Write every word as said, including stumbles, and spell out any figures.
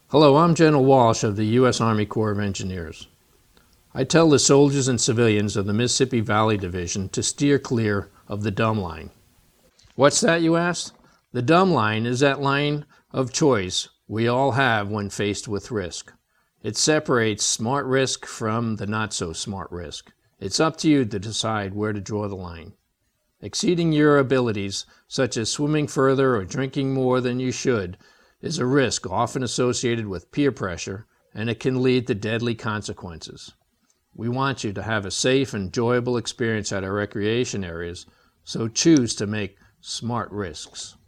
Hello, I'm General Walsh of the U S Army Corps of Engineers. I tell the soldiers and civilians of the Mississippi Valley Division to steer clear of the dumb line. What's that, you asked? The dumb line is that line of choice we all have when faced with risk. It separates smart risk from the not-so-smart risk. It's up to you to decide where to draw the line. Exceeding your abilities, such as swimming further or drinking more than you should, is a risk often associated with peer pressure, and it can lead to deadly consequences. We want you to have a safe and enjoyable experience at our recreation areas, so choose to make smart risks.